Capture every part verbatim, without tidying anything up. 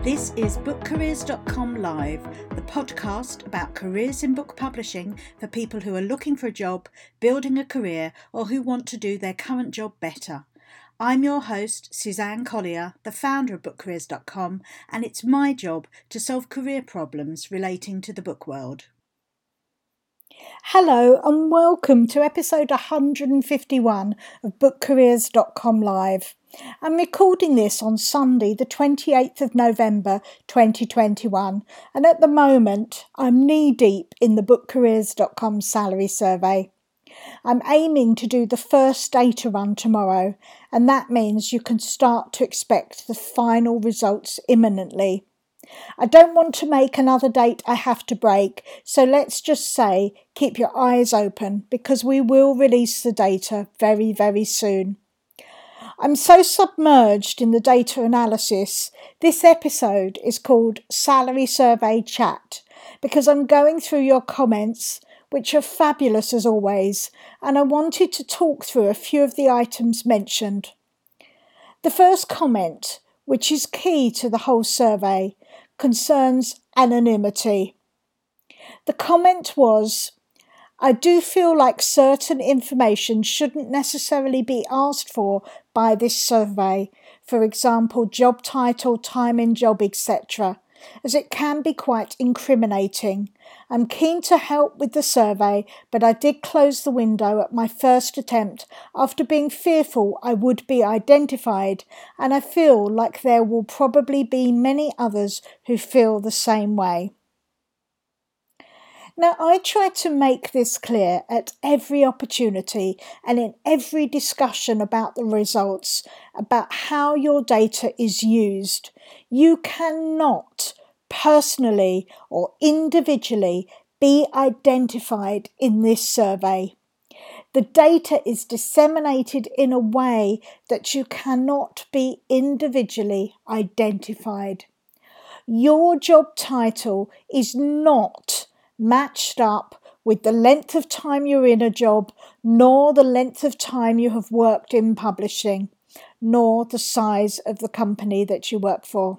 This is book careers dot com Live, the podcast about careers in book publishing for people who are looking for a job, building a career, or who want to do their current job better. I'm your host, Suzanne Collier, the founder of book careers dot com, and it's my job to solve career problems relating to the book world. Hello and welcome to episode one hundred fifty-one of book careers dot com Live. I'm recording this on Sunday the twenty-eighth of November twenty twenty-one, and at the moment I'm knee deep in the book careers dot com salary survey. I'm aiming to do the first data run tomorrow, and that means you can start to expect the final results imminently. I don't want to make another date I have to break, so let's just say keep your eyes open because we will release the data very, very soon. I'm so submerged in the data analysis, this episode is called Salary Survey Chat because I'm going through your comments, which are fabulous as always, and I wanted to talk through a few of the items mentioned. The first comment, which is key to the whole survey, concerns anonymity. The comment was, I do feel like certain information shouldn't necessarily be asked for by this survey, for example, job title, time in job, et cetera, as it can be quite incriminating. I'm keen to help with the survey, but I did close the window at my first attempt after being fearful I would be identified, and I feel like there will probably be many others who feel the same way. Now, I try to make this clear at every opportunity and in every discussion about the results, about how your data is used. You cannot personally or individually be identified in this survey. The data is disseminated in a way that you cannot be individually identified. Your job title is not matched up with the length of time you're in a job, nor the length of time you have worked in publishing, nor the size of the company that you work for.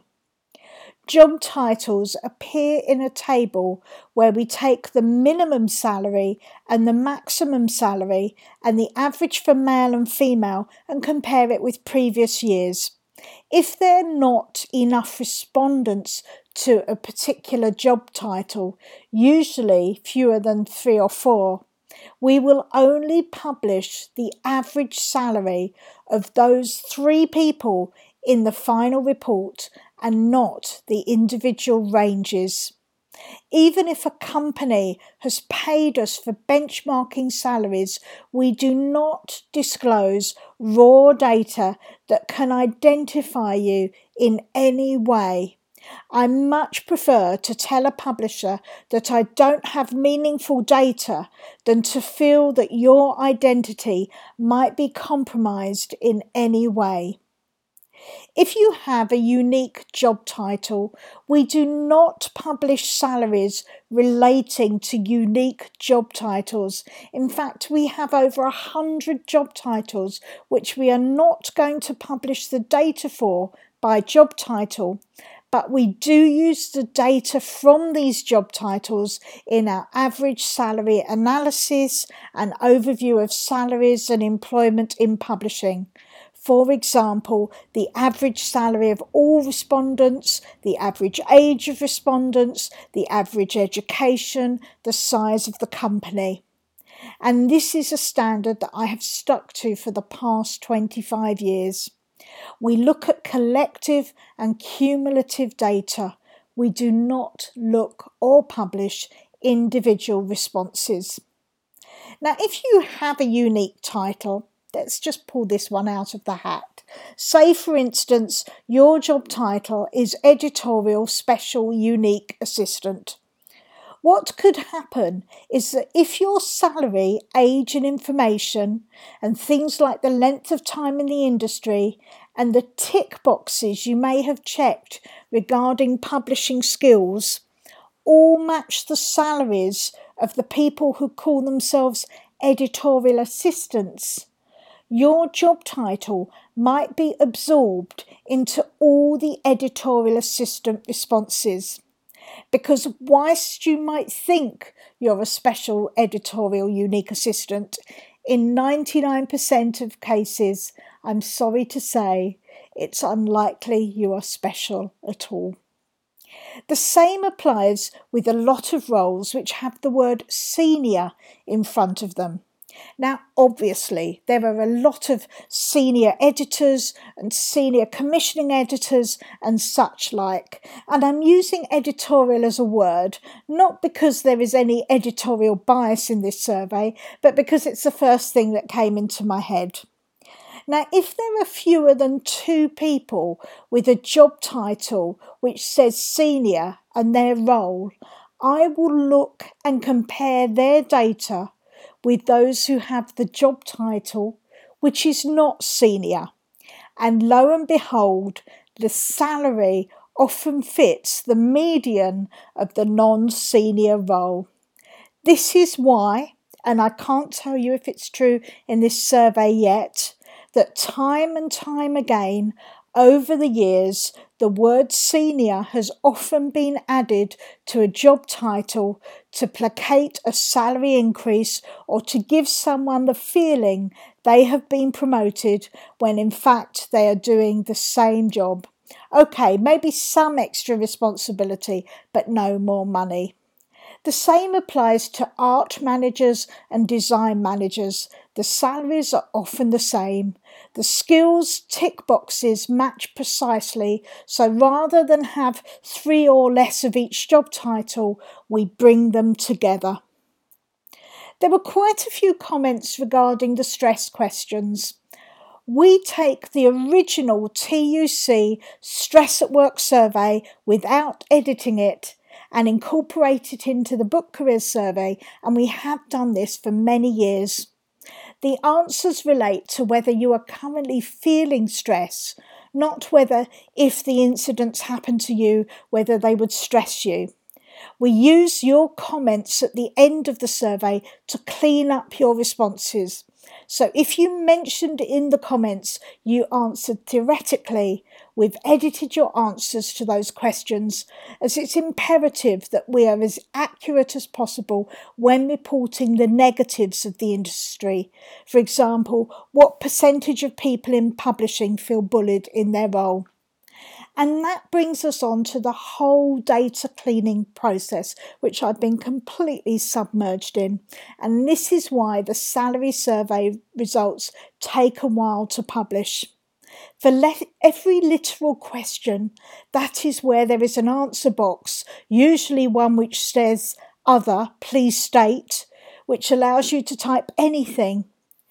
Job titles appear in a table where we take the minimum salary and the maximum salary and the average for male and female and compare it with previous years. If there are not enough respondents to a particular job title, usually fewer than three or four, we will only publish the average salary of those three people in the final report and not the individual ranges. Even if a company has paid us for benchmarking salaries, we do not disclose raw data that can identify you in any way. I much prefer to tell a publisher that I don't have meaningful data than to feel that your identity might be compromised in any way. If you have a unique job title, we do not publish salaries relating to unique job titles. In fact, we have over a hundred job titles which we are not going to publish the data for by job title, but we do use the data from these job titles in our average salary analysis and overview of salaries and employment in publishing. For example, the average salary of all respondents, the average age of respondents, the average education, the size of the company. And this is a standard that I have stuck to for the past twenty-five years. We look at collective and cumulative data. We do not look or publish individual responses. Now, if you have a unique title, let's just pull this one out of the hat. Say, for instance, your job title is Editorial Special Unique Assistant. What could happen is that if your salary, age and information, and things like the length of time in the industry and the tick boxes you may have checked regarding publishing skills all match the salaries of the people who call themselves editorial assistants, your job title might be absorbed into all the editorial assistant responses. Because whilst you might think you're a special editorial unique assistant, in ninety-nine percent of cases, I'm sorry to say, it's unlikely you are special at all. The same applies with a lot of roles which have the word senior in front of them. Now, obviously, there are a lot of senior editors and senior commissioning editors and such like, and I'm using editorial as a word, not because there is any editorial bias in this survey, but because it's the first thing that came into my head. Now, if there are fewer than two people with a job title which says senior and their role, I will look and compare their data with those who have the job title which is not senior. And lo and behold, the salary often fits the median of the non-senior role. This is why, and I can't tell you if it's true in this survey yet, that time and time again over the years, the word senior has often been added to a job title to placate a salary increase or to give someone the feeling they have been promoted when in fact they are doing the same job. Okay, maybe some extra responsibility, but no more money. The same applies to art managers and design managers. The salaries are often the same. The skills tick boxes match precisely, so rather than have three or less of each job title, we bring them together. There were quite a few comments regarding the stress questions. We take the original T U C Stress at Work survey without editing it and incorporate it into the Book Careers survey, and we have done this for many years. The answers relate to whether you are currently feeling stress, not whether, if the incidents happen to you, whether they would stress you. We use your comments at the end of the survey to clean up your responses. So if you mentioned in the comments you answered theoretically, we've edited your answers to those questions, as it's imperative that we are as accurate as possible when reporting the negatives of the industry. For example, what percentage of people in publishing feel bullied in their role? And that brings us on to the whole data cleaning process, which I've been completely submerged in. And this is why the salary survey results take a while to publish. For le- every literal question, that is where there is an answer box, usually one which says other, please state, which allows you to type anything.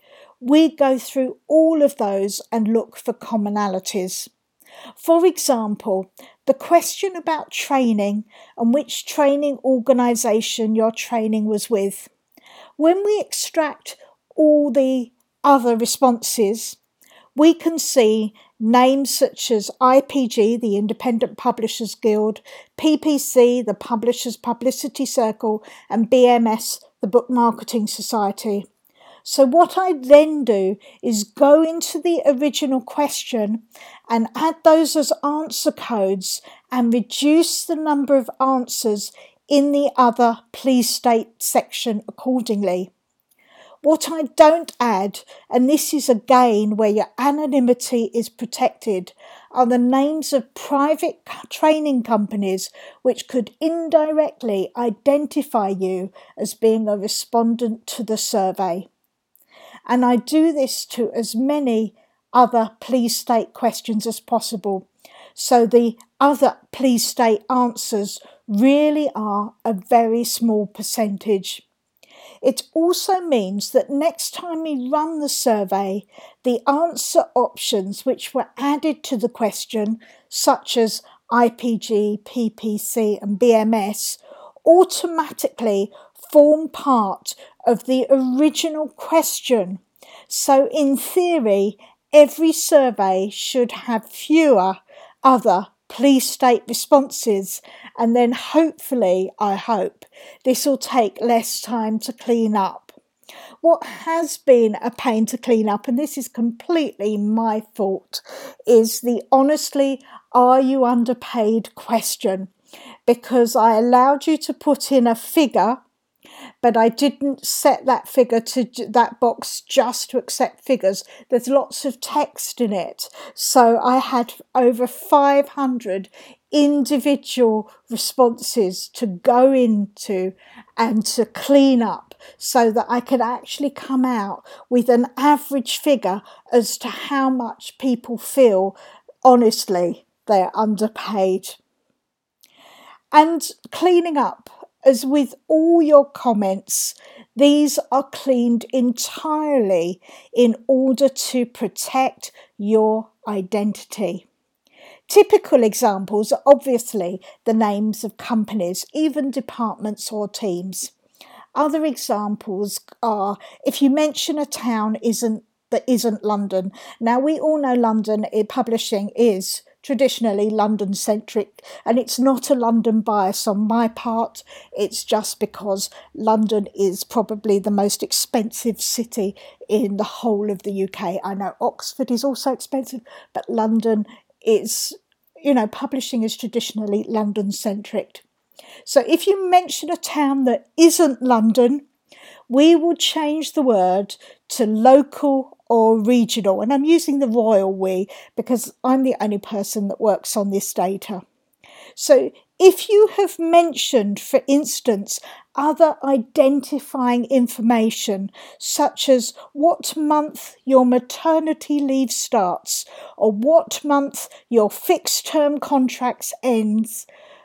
We go through all of those and look for commonalities. For example, the question about training and which training organisation your training was with. When we extract all the other responses, we can see names such as I P G, the Independent Publishers Guild, P P C, the Publishers Publicity Circle, and B M S, the Book Marketing Society. So what I then do is go into the original question and add those as answer codes and reduce the number of answers in the other please state section accordingly. What I don't add, and this is again where your anonymity is protected, are the names of private training companies which could indirectly identify you as being a respondent to the survey. And I do this to as many other please state questions as possible. So the other please state answers really are a very small percentage. It also means that next time we run the survey, the answer options which were added to the question, such as I P G, P P C and B M S, automatically form part of the original question. So in theory, every survey should have fewer other please state responses, and then hopefully, I hope, this will take less time to clean up. What has been a pain to clean up, and this is completely my fault, is the honestly, are you underpaid question, because I allowed you to put in a figure, but I didn't set that figure to that box just to accept figures. There's lots of text in it. So I had over five hundred individual responses to go into and to clean up so that I could actually come out with an average figure as to how much people feel, honestly, they're underpaid. And cleaning up, as with all your comments, these are cleaned entirely in order to protect your identity. Typical examples are obviously the names of companies, even departments or teams. Other examples are if you mention a town isn't that isn't London. Now, we all know London publishing is traditionally London-centric, and it's not a London bias on my part. It's just because London is probably the most expensive city in the whole of the U K. I know Oxford is also expensive, but London is, you know, publishing is traditionally London-centric. So if you mention a town that isn't London, we will change the word to local or regional. And I'm using the royal we because I'm the only person that works on this data. So if you have mentioned, for instance, other identifying information, such as what month your maternity leave starts or what month your fixed term contracts ends,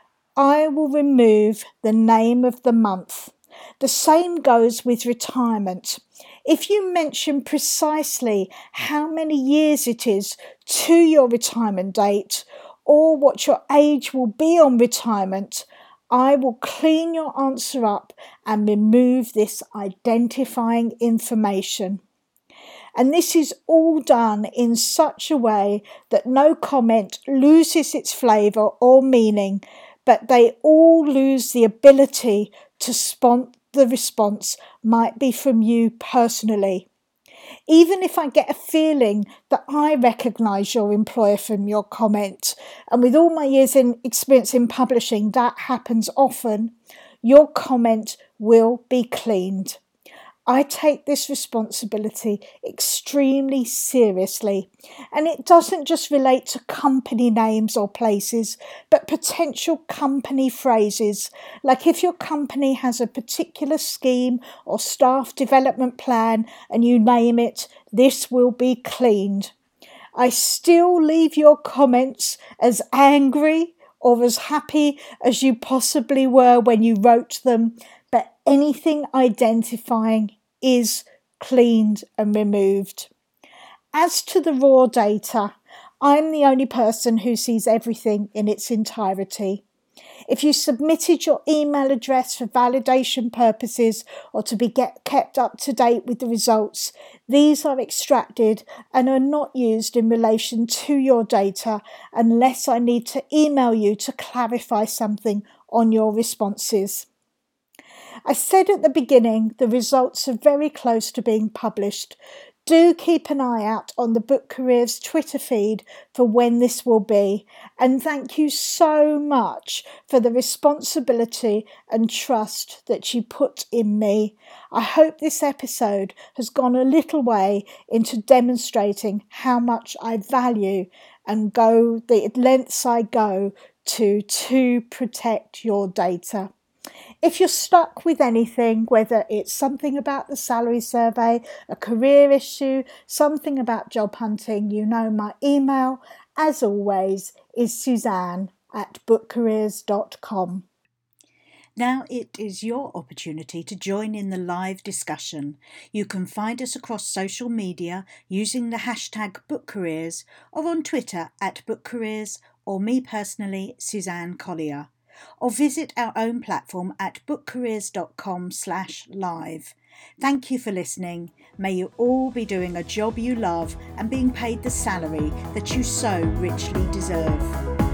I will remove the name of the month. The same goes with retirement. If you mention precisely how many years it is to your retirement date or what your age will be on retirement, I will clean your answer up and remove this identifying information. And this is all done in such a way that no comment loses its flavour or meaning, but they all lose the ability to spot the response might be from you personally. Even if I get a feeling that I recognise your employer from your comment, and with all my years in experience in publishing, that happens often, your comment will be cleaned. I take this responsibility extremely seriously, and it doesn't just relate to company names or places, but potential company phrases. Like if your company has a particular scheme or staff development plan and you name it, this will be cleaned. I still leave your comments as angry or as happy as you possibly were when you wrote them, but anything identifying is cleaned and removed. As to the raw data, I'm the only person who sees everything in its entirety. If you submitted your email address for validation purposes or to be get, kept up to date with the results, these are extracted and are not used in relation to your data unless I need to email you to clarify something on your responses. I said at the beginning the results are very close to being published. Do keep an eye out on the Book Careers Twitter feed for when this will be. And thank you so much for the responsibility and trust that you put in me. I hope this episode has gone a little way into demonstrating how much I value and go the lengths I go to to protect your data. If you're stuck with anything, whether it's something about the salary survey, a career issue, something about job hunting, you know my email, as always, is Suzanne at book careers dot com. Now it is your opportunity to join in the live discussion. You can find us across social media using the hashtag BookCareers or on Twitter at BookCareers or me personally, Suzanne Collier. Or visit our own platform at bookcareers dot com slash live. Thank you for listening. May you all be doing a job you love and being paid the salary that you so richly deserve.